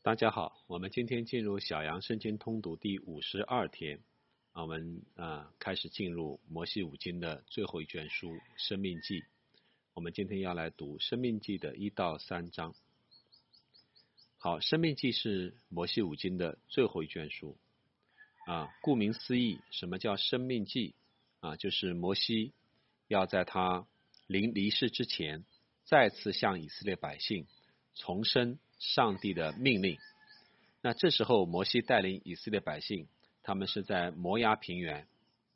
大家好，我们今天进入小杨圣经通读第52天，我们开始进入摩西五经的最后一卷书《生命记》。我们今天要来读《生命记》的1到3章。好，《生命记》是摩西五经的最后一卷书顾名思义，什么叫生命记就是摩西要在他离世之前，再次向以色列百姓重申上帝的命令。那这时候摩西带领以色列百姓，他们是在摩押平原，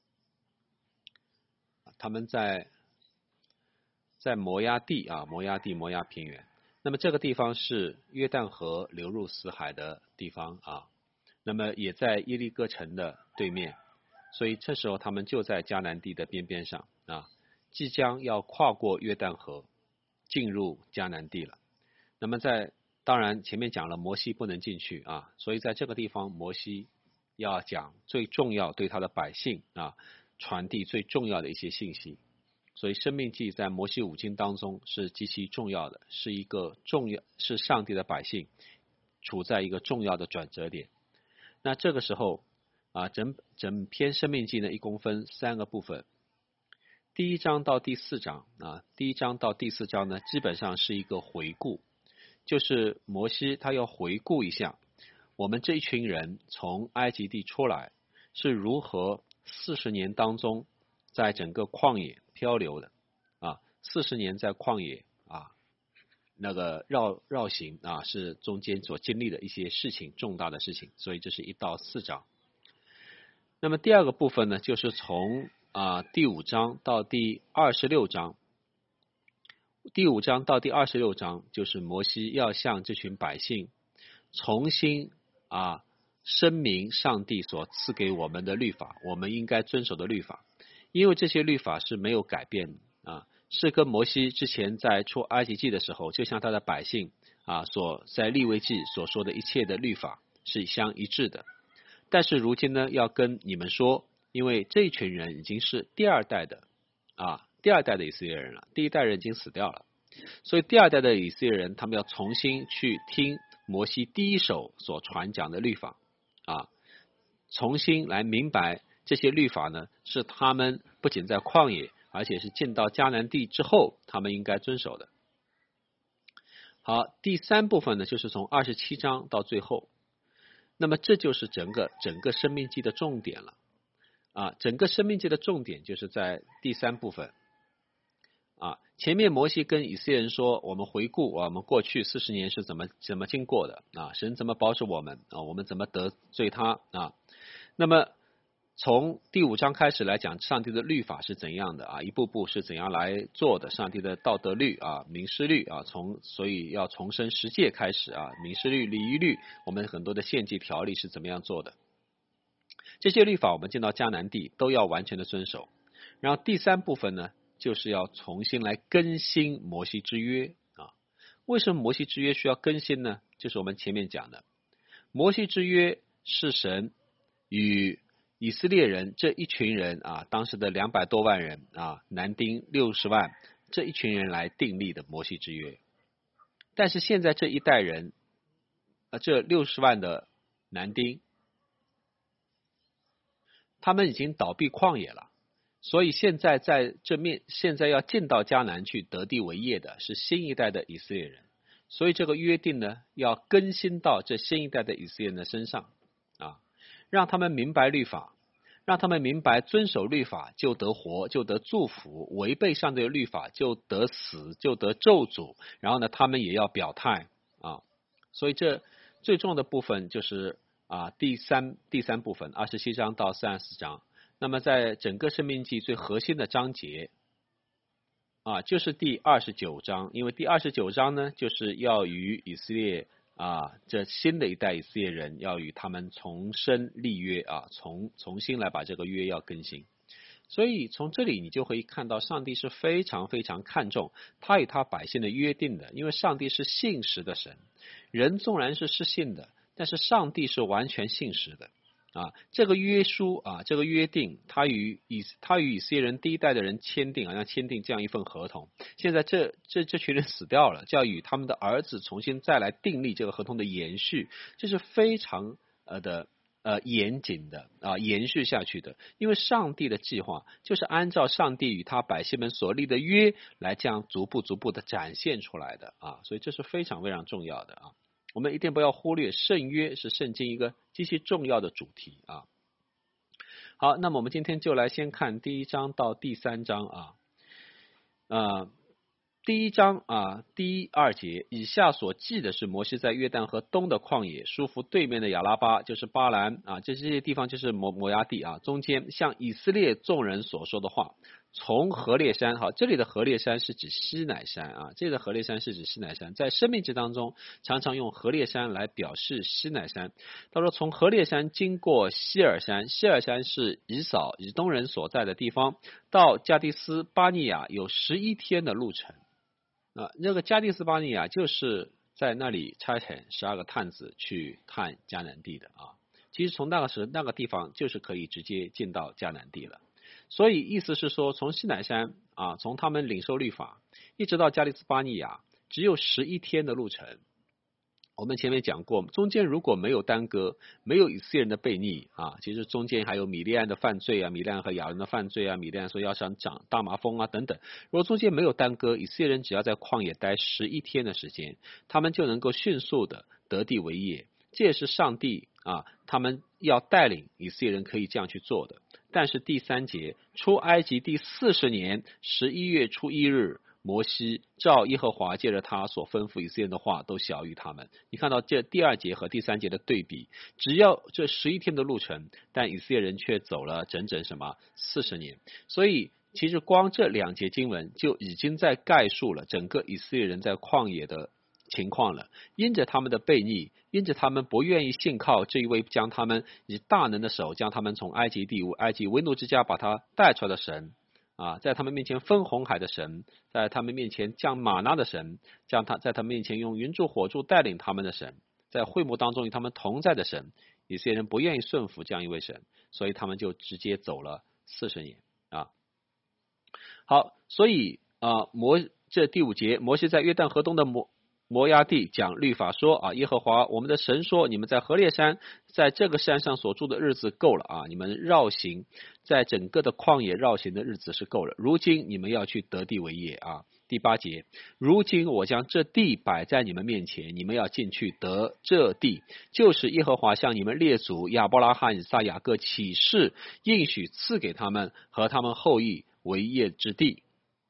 他们在摩押平原。那么这个地方是约旦河流入死海的地方那么也在耶利哥城的对面，所以这时候他们就在迦南地的边边上即将要跨过约旦河进入迦南地了。那么当然前面讲了摩西不能进去所以在这个地方摩西要讲最重要对他的百姓传递最重要的一些信息。所以生命记在摩西五经当中是极其重要的，是上帝的百姓处在一个重要的转折点。那这个时候整篇生命记呢一共分3个部分。第1章到第4章第1章到第4章呢基本上是一个回顾，就是摩西他要回顾一下我们这一群人从埃及地出来是如何40年当中在整个旷野漂流的40年在旷野那个绕行是中间所经历的一些事情，重大的事情，所以这是1到4章。那么第2个部分呢，就是从第5章到第26章。第5章到第26章就是摩西要向这群百姓重新声明上帝所赐给我们的律法，我们应该遵守的律法。因为这些律法是没有改变的是跟摩西之前在出埃及记的时候，就像他的百姓所在利未记所说的一切的律法是相一致的。但是如今呢，要跟你们说，因为这一群人已经是第二代的以色列人了，第一代人已经死掉了，所以第2代的以色列人他们要重新去听摩西第一手所传讲的律法重新来明白这些律法呢是他们不仅在旷野，而且是进到迦南地之后他们应该遵守的。好，第3部分呢就是从27章到最后。那么这就是整个生命记的重点了整个生命记的重点就是在第3部分前面摩西跟以色列人说，我们回顾我们过去40年是怎么经过的神怎么保守我们我们怎么得罪他那么从第5章开始来讲上帝的律法是怎样的一步步是怎样来做的，上帝的道德律民事律所以要重申十诫开始民事律、礼仪律，我们很多的献祭条例是怎么样做的，这些律法我们进到迦南地都要完全的遵守。然后第3部分呢就是要重新来更新摩西之约为什么摩西之约需要更新呢？就是我们前面讲的，摩西之约是神与以色列人这一群人当时的200多万人男丁60万这一群人来订立的摩西之约。但是现在这一代人这60万的男丁他们已经倒闭旷野了，所以现在现在要进到迦南去得地为业的是新一代的以色列人，所以这个约定呢要更新到这新一代的以色列人的身上让他们明白律法，让他们明白遵守律法就得活，就得祝福，违背上帝的律法就得死，就得咒诅。然后呢他们也要表态所以这最重要的部分就是第三部分27章到34章。那么在整个生命记最核心的章节就是第29章，因为第29章呢就是要与以色列这新的一代以色列人要与他们重申立约重新来把这个约要更新。所以从这里你就会看到上帝是非常非常看重他与他百姓的约定的，因为上帝是信实的神，人纵然是失信的，但是上帝是完全信实的这个约书这个约定，他与以色列人第一代的人签订，要签订这样一份合同。现在这群人死掉了，就要与他们的儿子重新再来订立这个合同的延续，这是非常严谨的延续下去的。因为上帝的计划就是按照上帝与他百姓们所立的约来这样逐步的展现出来的所以这是非常非常重要的我们一定不要忽略圣约是圣经一个极其重要的主题好，那么我们今天就来先看第1章到第3章第1章第1、2节以下所记的是摩西在约旦河东的旷野，疏服对面的亚拉巴，就是巴兰这些地方就是摩押地中间向以色列众人所说的话。从何烈山，这里的何烈山是指西乃山这里的何烈山是指西乃山，在申命记当中常常用何烈山来表示西乃山。他说从何烈山经过希尔山，希尔山是以东人所在的地方，到加迪斯巴尼亚有11天的路程那个加迪斯巴尼亚就是在那里差遣12个探子去探迦南地的其实从那个地方就是可以直接进到迦南地了。所以意思是说，从西乃山从他们领受律法一直到加利斯巴尼亚只有11天的路程。我们前面讲过，中间如果没有耽搁，没有以色列人的悖逆其实中间还有米利暗的犯罪米利暗和亚伦的犯罪米利暗说要想长大麻风等等。如果中间没有耽搁，以色列人只要在旷野待11天的时间，他们就能够迅速的得地为业。这也是上帝他们要带领以色列人可以这样去做的。但是第3节，出埃及第40年11月初1日，摩西照耶和华借着他所吩咐以色列人的话都晓谕他们。你看到这第2节和第3节的对比，只要这11天的路程，但以色列人却走了整整40年。所以其实光这2节经文就已经在概述了整个以色列人在旷野的情况了。因着他们的悖逆，因着他们不愿意信靠这一位将他们以大能的手将他们从埃及为奴之家把他带出来的神在他们面前分红海的神，在他们面前降玛纳的神，在他们面前用云柱火柱带领他们的神，在会幕当中与他们同在的神，以色列人不愿意顺服这样一位神，所以他们就直接走了40年好，所以这第5节，摩西在约旦河东的摩押地讲律法说耶和华我们的神说，你们在何烈山在这个山上所住的日子够了你们绕行在整个的旷野绕行的日子是够了，如今你们要去得地为业第8节，如今我将这地摆在你们面前，你们要进去得这地，就是耶和华向你们列祖亚伯拉罕以撒雅各起誓应许赐给他们和他们后裔为业之地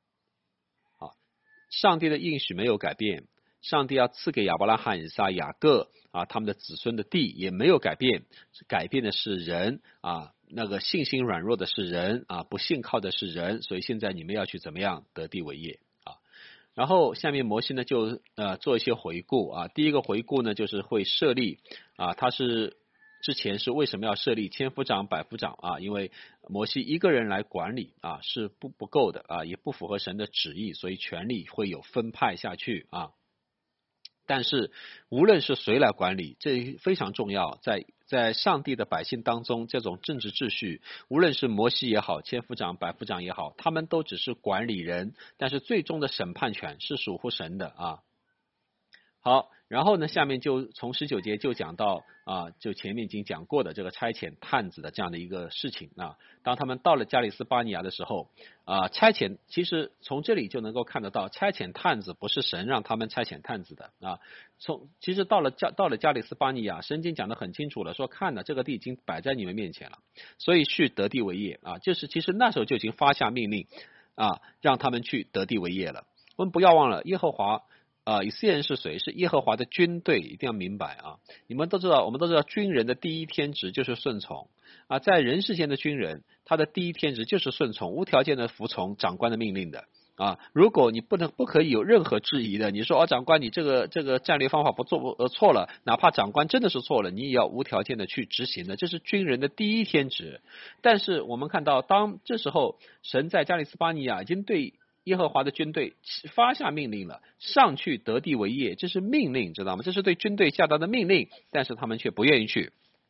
上帝的应许没有改变，上帝要赐给亚伯拉罕、以撒、雅各他们的子孙的地也没有改变，改变的是人那个信心软弱的是人不信靠的是人，所以现在你们要去怎么样得地为业然后下面摩西呢就做一些回顾第一个回顾呢就是会设立他是之前是为什么要设立千夫长、百夫长因为摩西一个人来管理是不够的也不符合神的旨意，所以权力会有分派下去但是无论是谁来管理，这非常重要，在上帝的百姓当中，这种政治秩序，无论是摩西也好，千夫长、百夫长也好，他们都只是管理人，但是最终的审判权是属乎神的好，然后呢，下面就从19节就讲到就前面已经讲过的这个差遣探子的这样的一个事情当他们到了加利斯巴尼亚的时候差遣其实从这里就能够看得到，差遣探子不是神让他们差遣探子的其实到了加利斯巴尼亚，圣经讲得很清楚了，说看了这个地已经摆在你们面前了，所以去得地为业就是其实那时候就已经发下命令让他们去得地为业了。我们不要忘了耶和华以色列人是谁？是耶和华的军队，一定要明白我们都知道军人的第一天职就是顺从在人世间的军人，他的第一天职就是顺从，无条件的服从长官的命令的如果你不可以有任何质疑的，你说长官你这个战略方法错了，哪怕长官真的是错了，你也要无条件的去执行的，这是军人的第一天职。但是我们看到，当这时候神在加利斯巴尼亚已经对耶和华的军队发下命令了，上去得地为业，这是命令，知道吗？这是对军队下达的命令，但是他们却不愿意去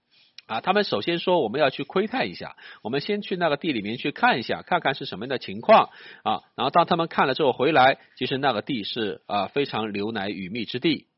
他们首先说我们要去窥探一下，我们先去那个地里面去看一下，看看是什么样的情况然后当他们看了之后回来，其实那个地是非常流奶与蜜之地。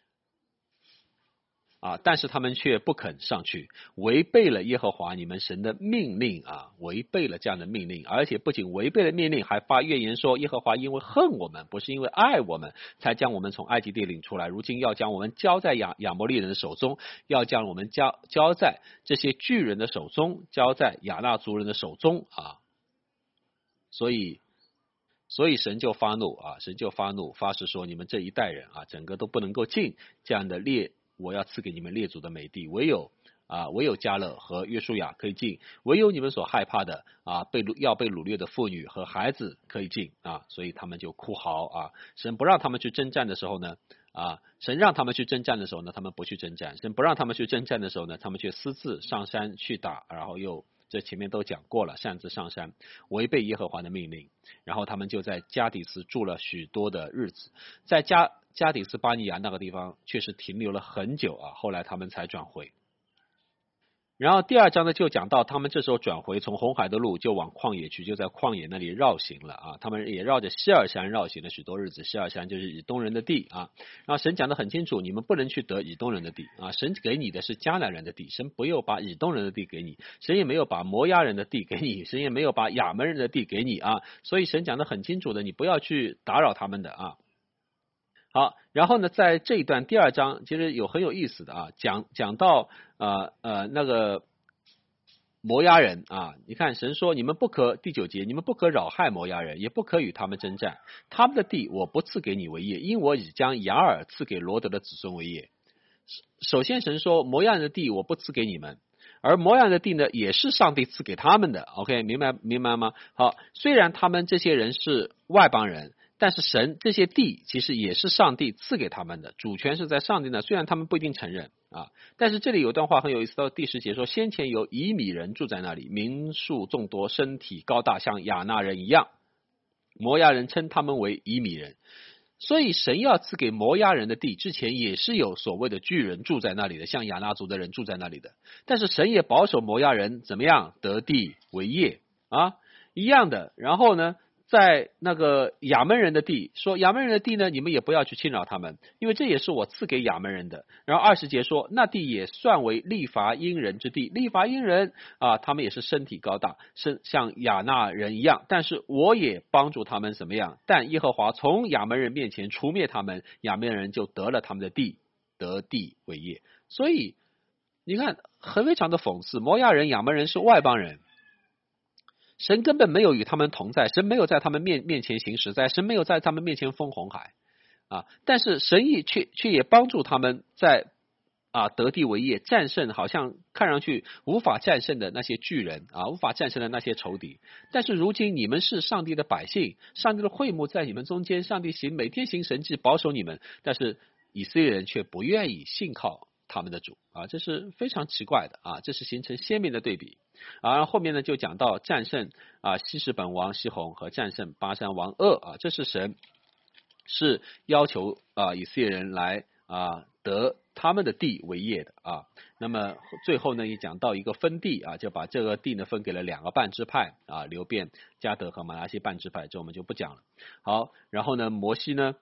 但是他们却不肯上去，违背了耶和华你们神的命令违背了这样的命令，而且不仅违背了命令，还发怨言说耶和华因为恨我们，不是因为爱我们，才将我们从埃及地领出来，如今要将我们交在亚摩利人的手中，要将我们交在这些巨人的手中，交在亚纳族人的手中所以神就发怒神就发怒，发誓说你们这一代人整个都不能够进这样的我要赐给你们列祖的美地，唯有迦勒和约书亚可以进，唯有你们所害怕的要被掳掠的妇女和孩子可以进所以他们就哭嚎神不让他们去征战的时候呢神让他们去征战的时候呢，他们不去征战；神不让他们去征战的时候呢，他们却私自上山去打，然后这前面都讲过了，擅自上山，违背耶和华的命令。然后他们就在加底斯住了许多的日子，在加底斯巴尼亚那个地方确实停留了很久后来他们才转回。然后第2章呢就讲到他们这时候转回，从红海的路就往旷野去，就在旷野那里绕行了他们也绕着希尔山绕行了许多日子，希尔山就是以东人的地然后神讲得很清楚，你们不能去得以东人的地神给你的是迦南人的地，神没有把以东人的地给你，神也没有把摩押人的地给你，神也没有把亚门人的地给你所以神讲得很清楚的，你不要去打扰他们的好，然后呢，在这一段第2章，其实很有意思的讲到那个摩押人你看神说你们不可第9节，你们不可扰害摩押人，也不可与他们征战，他们的地我不赐给你为业，因我已将雅尔赐给罗德的子孙为业。首先神说摩押人的地我不赐给你们，而摩押人的地呢也是上帝赐给他们的 OK 明白吗？好，虽然他们这些人是外邦人，但是神这些地其实也是上帝赐给他们的，主权是在上帝那，虽然他们不一定承认但是这里有段话很有意思，到第10节说先前有以米人住在那里，民数众多，身体高大，像亚纳人一样，摩押人称他们为以米人。所以神要赐给摩押人的地之前也是有所谓的巨人住在那里的，像亚纳族的人住在那里的，但是神也保守摩押人怎么样得地为业一样的。然后呢在那个亚门人的地，说亚门人的地呢，你们也不要去侵扰他们，因为这也是我赐给亚门人的。然后20节说，那地也算为利乏因人之地，利乏因人他们也是身体高大，像亚纳人一样，但是我也帮助他们怎么样？但耶和华从亚门人面前除灭他们，亚门人就得了他们的地，得地为业。所以你看，非常的讽刺，摩押人、亚门人是外邦人。神根本没有与他们同在，神没有在他们面前行实在，神没有在他们面前封红海但是神却也帮助他们在得地为业，战胜好像看上去无法战胜的那些巨人无法战胜的那些仇敌。但是如今你们是上帝的百姓，上帝的会幕在你们中间，上帝每天行神迹保守你们，但是以色列人却不愿意信靠他们的主这是非常奇怪的这是形成鲜明的对比后面呢就讲到战胜西什本王西宏和战胜巴山王噩这是神是要求以色列人来得他们的地为业的那么最后呢也讲到一个分地就把这个地呢分给了2个半支派流便、迦得和马拿西半支派，这我们就不讲了。好，然后呢摩西呢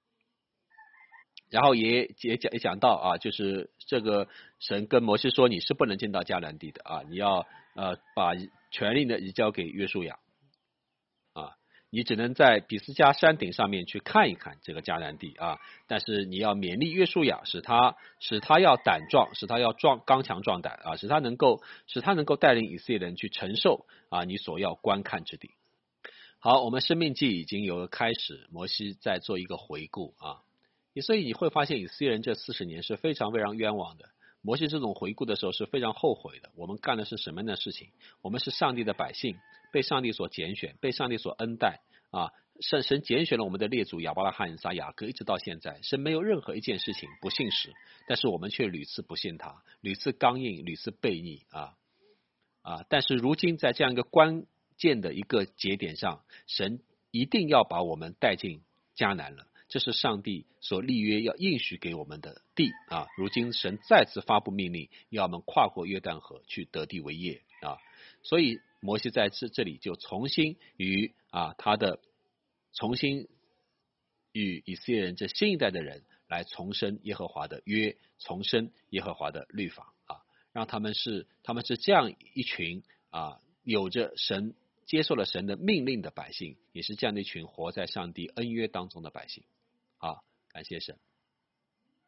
然后也讲到就是这个神跟摩西说你是不能进到迦南地的你要把权力呢移交给约书亚你只能在比斯加山顶上面去看一看这个迦南地但是你要勉励约书亚，使他要胆壮，使他要刚强壮胆使他能够带领以色列人去承受你所要观看之地。好，我们生命记已经有了开始，摩西在做一个回顾所以你会发现以色列人这40年是非常非常冤枉的。摩西这种回顾的时候是非常后悔的，我们干的是什么样的事情？我们是上帝的百姓，被上帝所拣选，被上帝所恩待神拣选了我们的列祖亚伯拉罕、以撒、雅各，一直到现在，神没有任何一件事情不信实，但是我们却屡次不信他，屡次刚硬，屡次悖逆但是如今在这样一个关键的一个节点上，神一定要把我们带进迦南了。 这是上帝所立约要应许给我们的地啊。如今神再次发布命令，要我们跨过约旦河去得地为业啊。所以摩西在这里就重新与以色列人这新一代的人来重申耶和华的约，重申耶和华的律法啊，让他们是这样一群有着神接受了神的命令的百姓，也是这样的一群活在上帝恩约当中的百姓啊。感谢神。